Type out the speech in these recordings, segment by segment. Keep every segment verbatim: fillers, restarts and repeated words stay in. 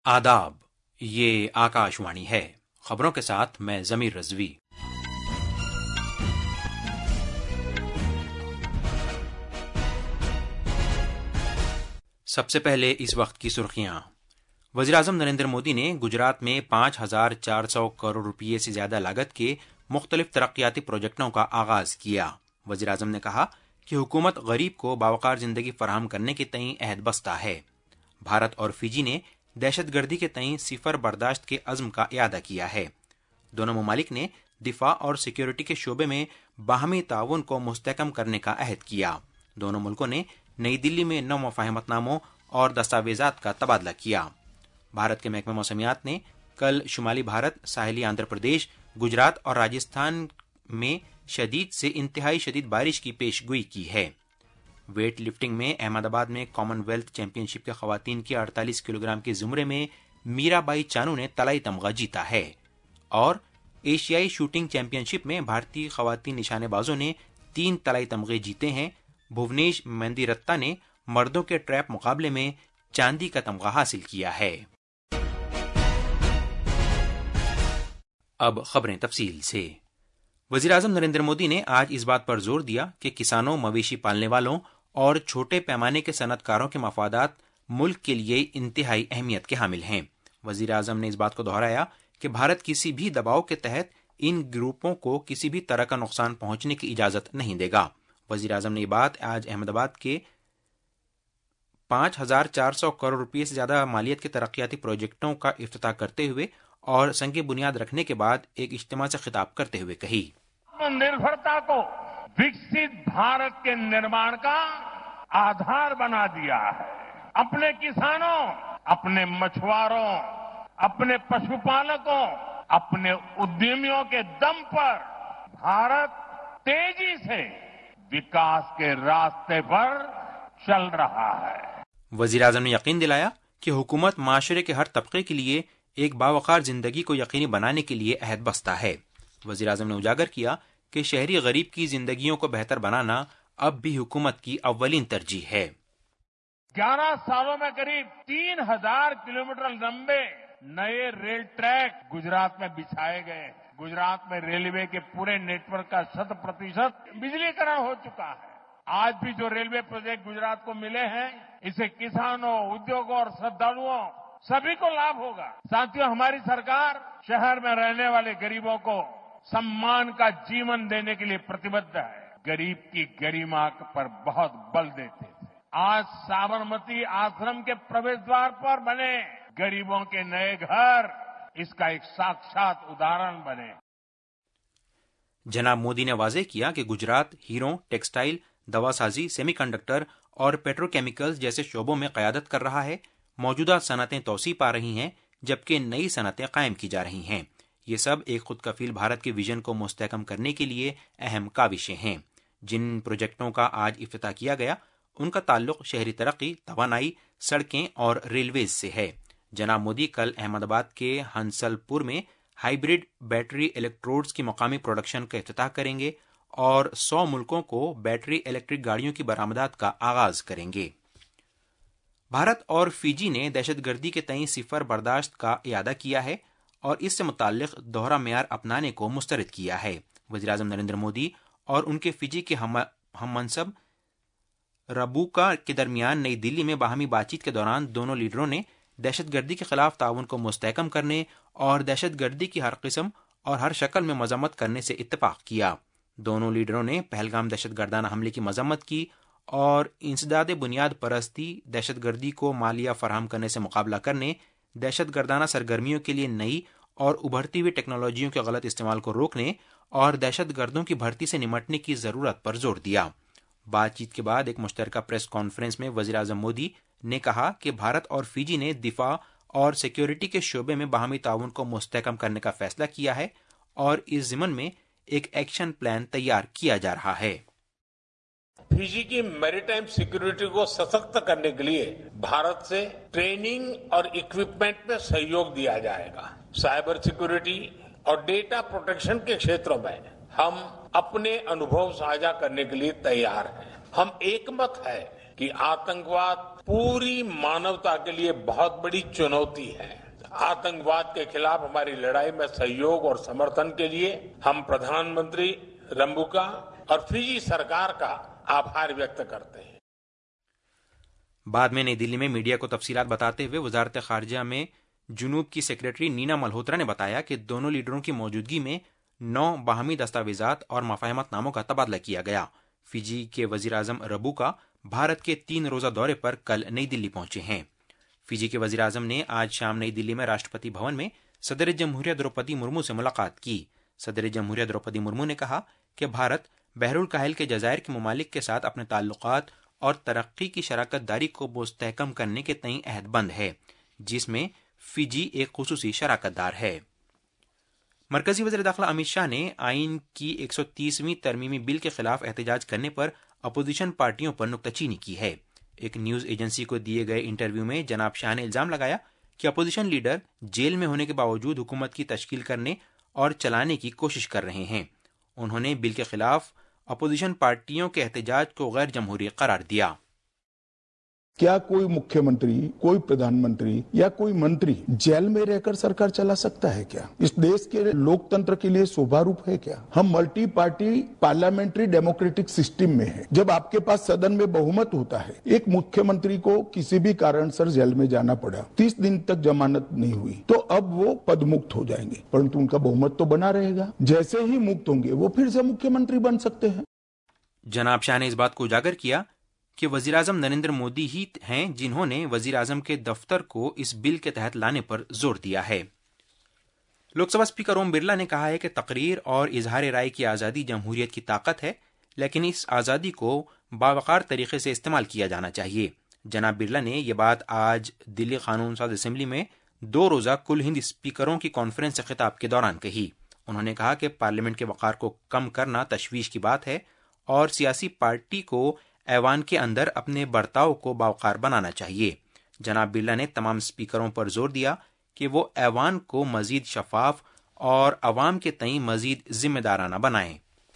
आदाब, ये आकाशवाणी है। खबरों के साथ मैं जमीर रजवी। सबसे पहले इस वक्त की सुर्खियां। वज़ीर-ए-आज़म नरेंद्र मोदी ने गुजरात में पाँच हजार चार सौ करोड़ रुपये से ज्यादा लागत के मुख्तलिफ तरक्याती प्रोजेक्टों का आगाज किया। वज़ीर-ए-आज़म ने कहा कि हुकूमत गरीब को बावकार जिंदगी फराहम करने के तईं अहद बस्ता है। भारत और फिजी ने दहशतगर्दी के तईं सिफर बर्दाश्त के अज़्म का इयादा किया है। दोनों ममालिक ने दिफा और सिक्योरिटी के शोबे में बाहमी ताउन को मुस्तहकम करने का अहद किया। दोनों मुल्कों ने नई दिल्ली में नौ मुफाहमतनामों और दस्तावेजात का तबादला किया। भारत के महकमे मौसमियात ने कल शुमाली भारत, साहिली आंध्र प्रदेश, गुजरात और राजस्थान में शदीद से इंतहाई शदीद बारिश की पेशगोई की है। वेट लिफ्टिंग में अहमदाबाद में कॉमनवेल्थ चैंपियनशिप के खवातीन के अड़तालीस किलोग्राम के जुमरे में मीराबाई चानू ने तलाई तमगा जीता है। और एशियाई शूटिंग चैंपियनशिप में भारतीय खवातीन निशानेबाजों ने तीन तलाई तमगे जीते हैं। भुवनेश मेंदिरत्ता ने मर्दों के ट्रैप मुकाबले में चांदी का तमगा हासिल किया है। अब खबरें तफसील से। वज़ीर-ए-आज़म नरेंद्र मोदी ने आज इस बात पर जोर दिया कि किसानों, मवेशी पालने वालों और छोटे पैमाने के सनतकारों के मफादात मुल्क के लिए इंतहाई अहमियत के हामिल हैं। वज़ीर-ए-आज़म ने इस बात को दोहराया कि भारत किसी भी दबाव के तहत इन ग्रुपों को किसी भी तरह का नुकसान पहुंचने की इजाजत नहीं देगा। वज़ीर-ए-आज़म ने ये बात आज अहमदाबाद के पाँच हजार चार सौ करोड़ रुपये से ज्यादा मालियत के तरक्याती प्रोजेक्टों का इफ्तिताह करते हुए और संग बुनियाद रखने के बाद एक इज्तिमा से खिताब करते हुए कही। निर्भरता को विकसित भारत के निर्माण का आधार बना दिया है। अपने किसानों, अपने मछुआरों, अपने पशुपालकों, अपने उद्यमियों के दम पर भारत तेजी से विकास के रास्ते पर चल रहा है। वज़ीर-ए-आज़म ने यकीन दिलाया कि हुकूमत माशरे के हर तबके के लिए एक बावकार जिंदगी को यकीनी बनाने के लिए अहद बस्ता है। वज़ीर-ए-आज़म ने उजागर किया कि शहरी गरीब की जिंदगियों को बेहतर बनाना अब भी हुकूमत की अव्वलीन तरजीह है। ग्यारह सालों में करीब तीन हजार किलोमीटर लंबे नए रेल ट्रैक गुजरात में बिछाए गए। गुजरात में रेलवे के पूरे नेटवर्क का शत प्रतिशत बिजलीकरण हो चुका है। आज भी जो रेलवे प्रोजेक्ट गुजरात को मिले हैं, इससे किसानों, उद्योगों और श्रद्धालुओं सभी को लाभ होगा। साथियों, हमारी सरकार शहर में रहने वाले गरीबों को सम्मान का जीवन देने के लिए प्रतिबद्ध है। गरीब की गरिमा पर बहुत बल देते थे। आज साबरमती आश्रम के प्रवेश द्वार पर बने गरीबों के नए घर इसका एक साक्षात उदाहरण बने। जनाब मोदी ने वाज़ेह किया कि गुजरात हीरों, टेक्सटाइल, दवासाजी, सेमीकंडक्टर और पेट्रोकेमिकल्स जैसे शोबों में क़यादत कर रहा है। मौजूदा सनतें तोसी पा रही हैं, जबकि नई सनतें कायम की जा रही हैं। ये सब एक खुद कफील भारत के विजन को मुस्तहकम करने के लिए अहम काविशें हैं। जिन प्रोजेक्टों का आज इफ्तिताह किया गया, उनका ताल्लुक शहरी तरक्की, तवानाई, सड़कें और रेलवेज से है। जनाब मोदी कल अहमदाबाद के हंसलपुर में हाइब्रिड बैटरी इलेक्ट्रोड्स की मकामी प्रोडक्शन का इफ्तिताह करेंगे और सौ मुल्कों को बैटरी इलेक्ट्रिक गाड़ियों की बरामदात का आगाज करेंगे। भारत और फिजी ने दहशतगर्दी के तईं सिफर बर्दाश्त का इयादा किया है और इससे मुताल्लिक दोहरा मेयार अपनाने को मुस्तरद किया है। वज़ीर-ए-आज़म नरेंद्र मोदी और उनके फिजी के हम मनसब रबूका के दरमियान नई दिल्ली में बाहमी बातचीत के दौरान दोनों लीडरों ने दहशतगर्दी के खिलाफ ताउन को मुस्तहकम करने और दहशतगर्दी की हर किस्म और हर शक्ल में मजम्मत करने से इत्तेफाक किया। दोनों लीडरों ने पहलगाम दहशतगर्दाना हमले की मजम्मत की और इंसदाद बुनियाद परस्ती, दहशतगर्दी को मालिया फराहम करने से मुकाबला करने, दहशतगर्दाना सरगर्मियों के लिए नई और उभरती हुई टेक्नोलॉजियों के गलत इस्तेमाल को रोकने और दहशतगर्दों की भर्ती से निमटने की जरूरत पर जोर दिया। बातचीत के बाद एक मुश्तरका प्रेस कॉन्फ्रेंस में वज़ीर-ए-आज़म मोदी ने कहा कि भारत और फिजी ने दिफा और सिक्योरिटी के शोबे में बाहमी ताउन को मुस्तहकम करने का फैसला किया है और इस ज़िमन में एक एक्शन प्लान तैयार किया जा रहा है। फिजी की मैरीटाइम सिक्योरिटी को सशक्त करने के लिए भारत से ट्रेनिंग और इक्विपमेंट में सहयोग दिया जाएगा। साइबर सिक्योरिटी और डेटा प्रोटेक्शन के क्षेत्रों में हम अपने अनुभव साझा करने के लिए तैयार हैं। हम एकमत है कि आतंकवाद, पूरी मानवता के लिए बहुत बड़ी चुनौती है। आतंकवाद के खिलाफ हमारी लड़ाई में सहयोग और समर्थन के लिए हम प्रधानमंत्री रंबुका और फिजी सरकार का आभार व्यक्त करते हैं। बाद में नई दिल्ली में मीडिया को तफसीलात बताते हुए वजारत खारजा में जुनूब की सेक्रेटरी नीना मल्होत्रा ने बताया कि दोनों लीडरों की मौजूदगी में नौ बाहमी दस्तावेजात और मफाहमतनामों का तबादला किया गया। फिजी के वजीर आजम रबुका भारत के तीन रोजा दौरे पर कल नई दिल्ली पहुंचे हैं। फिजी के वजीर आजम ने आज शाम नई दिल्ली में राष्ट्रपति भवन में सदर जमहूरिया द्रौपदी मुर्मू से मुलाकात की। सदर जमहूरिया द्रौपदी मुर्मू ने कहा कि भारत बहरुल काहिल के जजायर के ममालिक के साथ अपने ताल्लुकात और तरक्की की शराकत दारी को मुस्तहकम करने के तई अहदबंद है, जिसमें फिजी एक खुसूसी शराकत दार है। मरकजी वज़ीर दाखिला अमित शाह ने आइन की एक सौ तीसवीं तरमीमी बिल के खिलाफ एहतजाज करने पर अपोजिशन पार्टियों पर नुक्ताचीनी की है। एक न्यूज एजेंसी को दिए गए इंटरव्यू में जनाब शाह ने इल्जाम लगाया कि अपोजिशन लीडर जेल में होने के बावजूद हुकूमत की तश्कील करने और चलाने की कोशिश कर रहे हैं। उन्होंने बिल के खिलाफ अपोजिशन पार्टियों के एहतजाज को गैर जमहूरी करार दिया। क्या कोई मुख्यमंत्री, कोई प्रधानमंत्री या कोई मंत्री जेल में रहकर सरकार चला सकता है क्या? इस देश के लोकतंत्र के लिए शोभा रूप है क्या? हम multi party parliamentary democratic system में है। जब आपके पास सदन में बहुमत होता है, एक मुख्यमंत्री को किसी भी कारण से जेल में जाना पड़ा, तीस दिन तक जमानत नहीं हुई, तो अब वो पदमुक्त हो जाएंगे, परंतु उनका बहुमत तो बना रहेगा। जैसे ही मुक्त होंगे वो फिर से मुख्यमंत्री बन सकते हैं। जनाब शाह ने इस बात को उजागर किया कि वजीर आजम नरेंद्र मोदी ही हैं जिन्होंने वजीर आजम के दफ्तर को इस बिल के तहत लाने पर जोर दिया है। लोकसभा स्पीकर ओम बिरला ने कहा है कि तकरीर और इजहार राय की आज़ादी जमहूरियत की ताकत है, लेकिन इस आज़ादी को बावकार तरीके से इस्तेमाल किया जाना चाहिए। जनाब बिरला ने यह बात आज दिल्ली कानून साज असेंबली में दो रोज़ा कुल हिंद स्पीकरों की कॉन्फ्रेंस से खिताब के दौरान कही। उन्होंने कहा कि पार्लियामेंट के वक़ार को कम करना तशवीश की बात है और सियासी पार्टी को ऐवान के अंदर अपने बर्ताव को बावकार बनाना चाहिए। जनाब बिरला ने तमाम स्पीकरों पर जोर दिया कि वो ऐवान को मजीद शफाफ और अवाम के तई मजीद जिम्मेदाराना बनाएं।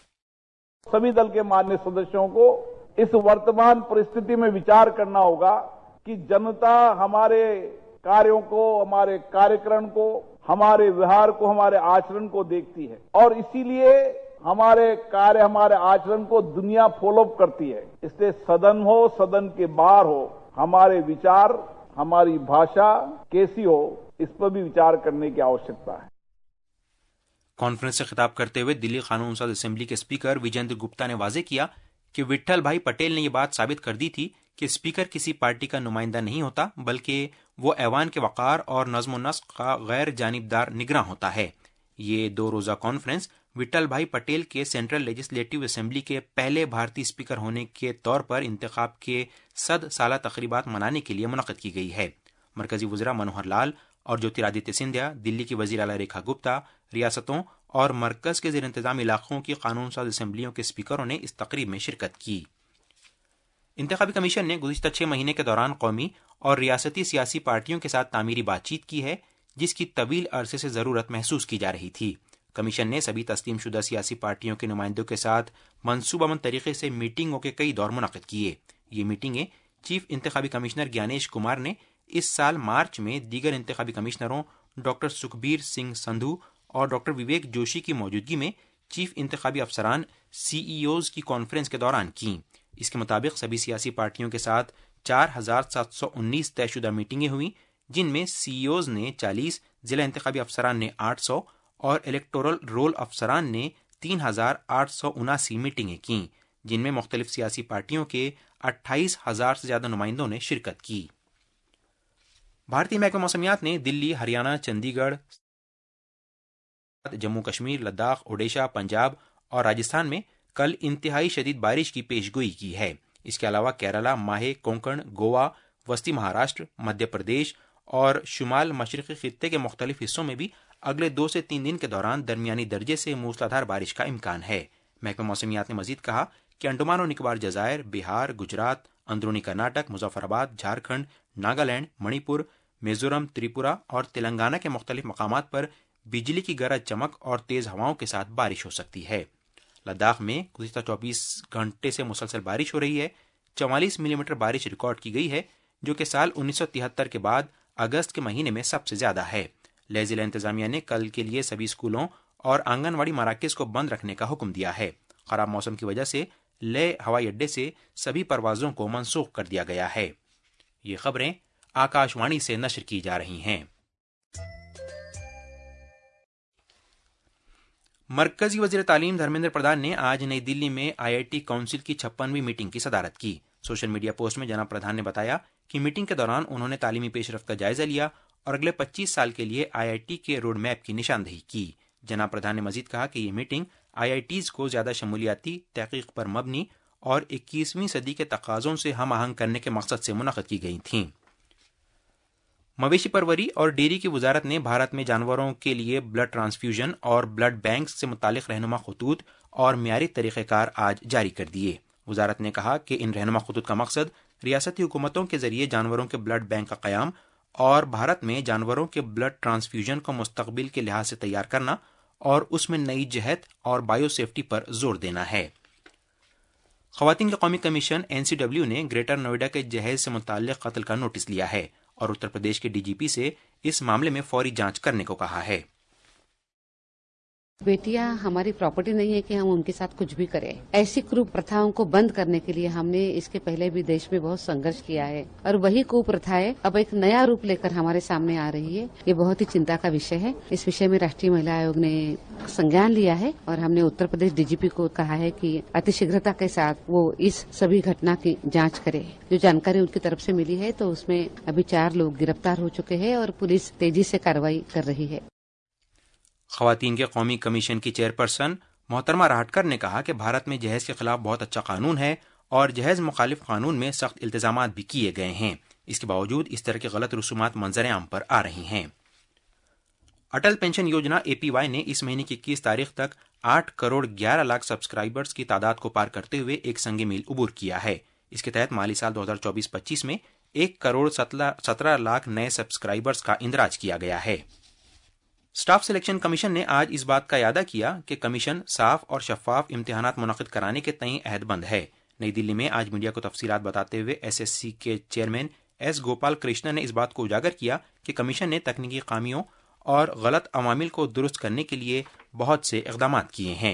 सभी दल के माननीय सदस्यों को इस वर्तमान परिस्थिति में विचार करना होगा कि जनता हमारे कार्यों को, हमारे कार्यक्रम को, हमारे व्यवहार को, हमारे आचरण को देखती है और इसीलिए हमारे कार्य, हमारे आचरण को दुनिया फॉलोअप करती है। इसलिए सदन हो, सदन के बाहर हो, हमारे विचार, हमारी भाषा कैसी हो, इस पर भी विचार करने की आवश्यकता है। कॉन्फ्रेंस से खिताब करते हुए दिल्ली कानून साज असेंबली के स्पीकर विजेंद्र गुप्ता ने वाजे किया कि विट्ठल भाई पटेल ने यह बात साबित कर दी थी कि स्पीकर किसी पार्टी का नुमाइंदा नहीं होता, बल्कि वो ऐवान के वक़ार और नज़्म नस्क का गैर जानिबदार निगरान होता है। ये दो रोज़ा कॉन्फ्रेंस विट्ठल भाई पटेल के सेंट्रल लेजिस्लेटिव असेंबली के पहले भारतीय स्पीकर होने के तौर पर इंतखाब के सद साला तकरीबात मनाने के लिए मुनक़्क़द की गई है। मरकजी वज़ीरा मनोहर लाल और ज्योतिरादित्य सिंधिया, दिल्ली की वज़ीर आला रेखा गुप्ता, रियासतों और मरकज़ के ज़ेर इंतज़ाम इलाक़ों की कानून साज असेंबलियों के स्पीकरों ने इस तकरीब में शिरकत की। इंतखाबी कमीशन ने गुज़िश्ता छह महीने के दौरान कौमी और रियासती सियासी पार्टियों के साथ तामीरी बातचीत की है, जिसकी तवील अरसे से ज़रूरत महसूस की जा रही थी। कमीशन ने सभी तस्लीम शुदा सियासी पार्टियों के नुमाइंदों के साथ मनसूबाबंद तरीके से मीटिंगों के कई दौर मुनक़्क़िद किए। ये मीटिंगें चीफ इंतखाबी कमिश्नर ज्ञानेश कुमार ने इस साल मार्च में दीगर इंतखाबी कमिश्नरों डॉक्टर सुखबीर सिंह संधू और डॉक्टर विवेक जोशी की मौजूदगी में चीफ इंतखाबी अफसरान सीईओज की कॉन्फ्रेंस के दौरान की। इसके मुताबिक सभी सियासी पार्टियों के साथ चार हजार सात सौ उन्नीस तयशुदा मीटिंगें हुई, जिनमें सीईओज ने चालीस, जिला इंतखाबी अफसरान ने आठ सौ और इलेक्टोरल रोल अफसरान ने तीन हजार आठ सौ उनासी मीटिंगें की, जिनमें मुख्तलिफ सियासी पार्टियों के अट्ठाईस हजार से ज्यादा नुमाइंदों ने शिरकत की। भारतीय महकमा मौसमियात ने दिल्ली, हरियाणा, चंडीगढ़, जम्मू कश्मीर, लद्दाख, ओडिशा, पंजाब और राजस्थान में कल इंतहाई शदीद बारिश की पेशगोई की है। इसके अलावा केरला, माहे, कोंकण, गोवा, वस्ती महाराष्ट्र, मध्य प्रदेश और शुमाल मशरक़ी खित्ते के मुख्तलिफ हिस्सों में भी अगले दो से तीन दिन के दौरान दरमियानी दर्जे से मूसलाधार बारिश का इम्कान है। महकमा मौसमियात ने मजीद कहा कि अंडमान और निकोबार जज़ायर, बिहार, गुजरात, अंदरूनी कर्नाटक, मुजफ्फराबाद, झारखंड, नागालैंड, मणिपुर, मिजोरम, त्रिपुरा और तेलंगाना के मुख्तलिफ मकामात पर बिजली की गरज चमक और तेज हवाओं के साथ बारिश हो सकती है। लद्दाख में गुज़िश्ता चौबीस घंटे से मुसलसल बारिश हो रही है। चवालीस मिलीमीटर बारिश रिकॉर्ड की गई है, جو کہ سال انیس سو تہتر کے بعد اگست کے مہینے میں سب سے زیادہ ہے۔ لے ضلع انتظامیہ نے کل کے لیے سبھی اسکولوں اور آنگن واڑی مراکز کو بند رکھنے کا حکم دیا ہے۔ خراب موسم کی وجہ سے لے ہوائی اڈے سے سبھی پروازوں کو منسوخ کر دیا گیا ہے۔ یہ خبریں آکاش وانی سے نشر کی جا رہی ہیں۔ مرکزی وزیر تعلیم دھرمیندر پردھان نے آج نئی دلی میں آئی آئی ٹی کونسل کی چھپنویں میٹنگ کی صدارت کی۔ سوشل میڈیا پوسٹ میں جناب پردھان نے بتایا کہ میٹنگ کے دوران انہوں نے تعلیمی پیش رفت کا جائزہ لیا اور اگلے پچیس سال کے لیے آئی آئی ٹی کے روڈ میپ کی نشاندہی کی۔ جناب پردھان نے مزید کہا کہ یہ میٹنگ آئی آئی ٹیز کو زیادہ شمولیاتی، تحقیق پر مبنی اور اکیسویں صدی کے تقاضوں سے ہم آہنگ کرنے کے مقصد سے منعقد کی گئی تھیں۔ مویشی پروری اور ڈیری کی وزارت نے بھارت میں جانوروں کے لیے بلڈ ٹرانسفیوژن اور بلڈ بینک سے متعلق رہنما خطوط اور معیاری طریقہ کار آج جاری کر دیے۔ وزارت نے کہا کہ ان رہنما خطوط کا مقصد ریاستی حکومتوں کے ذریعے جانوروں کے بلڈ بینک کا قیام اور بھارت میں جانوروں کے بلڈ ٹرانسفیوژن کو مستقبل کے لحاظ سے تیار کرنا اور اس میں نئی جہت اور بایو سیفٹی پر زور دینا ہے۔ خواتین کے قومی کمیشن این سی ڈبلیو نے گریٹر نوئیڈا کے جہیز سے متعلق قتل کا نوٹس لیا ہے اور اتر پردیش کے ڈی جی پی سے اس معاملے میں فوری جانچ کرنے کو کہا ہے۔ بیٹیاں ہماری پراپرٹی نہیں ہے کہ ہم ان کے ساتھ کچھ بھی کریں۔ ایسی کروپ پرتھاؤں کو بند کرنے کے لیے ہم نے اس کے پہلے بھی دیش میں بہت سنگرش کیا ہے اور وہی کپرتھائیں اب ایک نیا روپ لے کر ہمارے سامنے آ رہی ہے۔ یہ بہت ہی چنتا کا وشے ہے۔ اس وشے میں راشٹریہ مہیلا آیوگ نے سنجان لیا ہے اور ہم نے اتر پردیش ڈی جی پی کو کہا ہے کہ اتی شیگرتا کے ساتھ وہ اس سبھی گھٹنا کی جانچ کرے۔ جو جانکاری ان کی طرف سے ملی ہے تو اس میں ابھی چار لوگ گرفتار ہو چکے ہیں اور پولیس تیزی سے کارروائی کر رہی ہے۔ خواتین کے قومی کمیشن کی چیئرپرسن محترمہ راہٹکر نے کہا کہ بھارت میں جہیز کے خلاف بہت اچھا قانون ہے اور جہیز مخالف قانون میں سخت التزامات بھی کیے گئے ہیں۔ اس کے باوجود اس طرح کے غلط رسومات منظر عام پر آ رہی ہیں۔ Atal pension Yojana A P Y نے اس مہینے کی اکیس تاریخ تک آٹھ کروڑ گیارہ لاکھ سبسکرائبرز کی تعداد کو پار کرتے ہوئے ایک سنگ میل عبور کیا ہے۔ اس کے تحت مالی سال دو ہزار چوبیس پچیس میں ایک کروڑ سترہ لاکھ نئے سبسکرائبرز کا اندراج کیا گیا ہے۔ اسٹاف سلیکشن کمیشن نے آج اس بات کا اعادہ کیا کہ کمیشن صاف اور شفاف امتحانات منعقد کرانے کے تئیں عہد بند ہے۔ نئی دلی میں آج میڈیا کو تفصیلات بتاتے ہوئے ایس ایس سی کے چیئرمین ایس گوپال کرشنا نے اس بات کو اجاگر کیا کہ کمیشن نے تکنیکی خامیوں اور غلط عوامل کو درست کرنے کے لیے بہت سے اقدامات کیے ہیں۔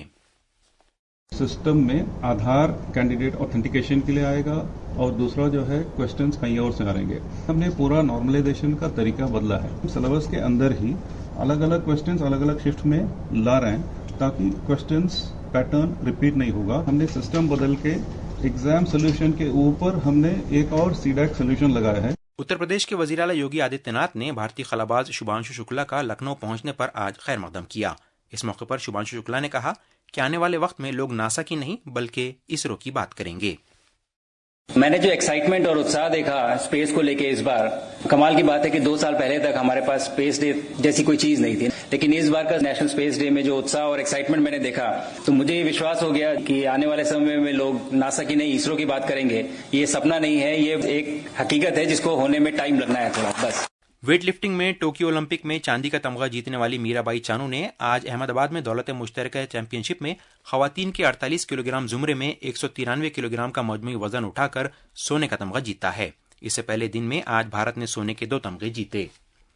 سسٹم میں آدھار کینڈیڈیٹ آتھینٹیکیشن کے لیے آئے گا اور دوسرا جو ہے کوشچنز کہیں اور سے آئیں گے۔ ہم نے پورا نارملائزیشن کا طریقہ بدلا ہے۔ سلیبس کے اندر ہی الگ الگ کوشچنز الگ الگ شفٹ میں لا رہے ہیں تاکہ کوشچنز پیٹرن ریپیٹ نہیں ہوگا۔ ہم نے سسٹم بدل کے ایگزام سولوشن کے اوپر ہم نے ایک اور سی ڈیک سولوشن لگایا ہے۔ اتر پردیش کے وزیر اعلیٰ یوگی آدتیہ ناتھ نے بھارتی خلاباز شبھانشو شکلا کا لکھنؤ پہنچنے پر آج خیر مقدم کیا۔ اس موقع پر شبھانشو شکلا نے کہا کہ آنے والے وقت میں لوگ ناسا کی نہیں بلکہ اسرو کی بات کریں گے۔ میں نے جو ایکسائٹمنٹ اور اتساہ دیکھا اسپیس کو لے کے اس بار، کمال کی بات ہے کہ دو سال پہلے تک ہمارے پاس اسپیس ڈے جیسی کوئی چیز نہیں تھی، لیکن اس بار کا نیشنل اسپیس ڈے میں جو اتساہ اور ایکسائٹمنٹ میں نے دیکھا تو مجھے یہ وشواس ہو گیا کہ آنے والے سمے میں لوگ ناسا کی نہیں اسرو کی بات کریں گے۔ یہ سپنا نہیں ہے، یہ ایک حقیقت ہے جس کو ہونے میں ٹائم لگنا ہے تھوڑا بس۔ ویٹ لفٹنگ میں ٹوکیو اولمپک میں چاندی کا تمغہ جیتنے والی میرا بائی چانو نے آج احمد آباد میں دولت مشترکہ چیمپئن شپ میں خواتین کے اڑتالیس کلو گرام زمرے میں ایک سو ترانوے کلو گرام کا مجموعی وزن اٹھا کر سونے کا تمغہ جیتا ہے۔ اس سے پہلے دن میں آج بھارت نے سونے کے دو تمغے جیتے۔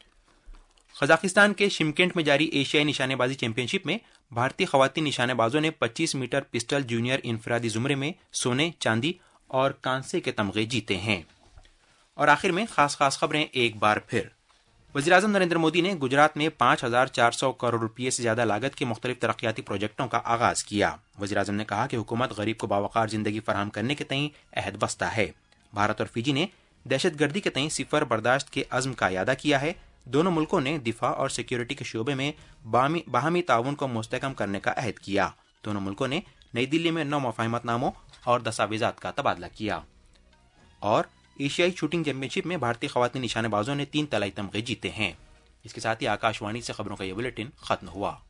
قزاقستان کے شمکنٹ میں جاری ایشیائی نشانے بازی چیمپئن شپ میں بھارتی خواتین نشانے بازوں نے پچیس میٹر پسٹل جونیئر انفرادی زمرے میں سونے، چاندی اور کانسے کے تمغے جیتے ہیں۔ اور آخر میں خاص خاص خبریں ایک بار پھر۔ وزیراعظم نریندر مودی نے گجرات میں پانچ ہزار چار سو کروڑ روپے سے زیادہ لاگت کے مختلف ترقیاتی پروجیکٹوں کا آغاز کیا۔ وزیراعظم نے کہا کہ حکومت غریب کو باوقار زندگی فراہم کرنے کے تئیں عہد بستہ ہے۔ بھارت اور فیجی نے دہشت گردی کے تئیں صفر برداشت کے عزم کا اعادہ کیا ہے۔ دونوں ملکوں نے دفاع اور سیکیورٹی کے شعبے میں باہمی تعاون کو مستحکم کرنے کا عہد کیا۔ دونوں ملکوں نے نئی دلی میں نو مفاہمت ناموں اور دستاویزات کا تبادلہ کیا۔ اور ایشیائی شوٹنگ چیمپئن شپ میں بھارتی خواتین نشانے بازوں نے تین طلائی تمغے جیتے ہیں۔ اس کے ساتھ ہی آکاش وانی سے خبروں کا یہ بلیٹن ختم ہوا۔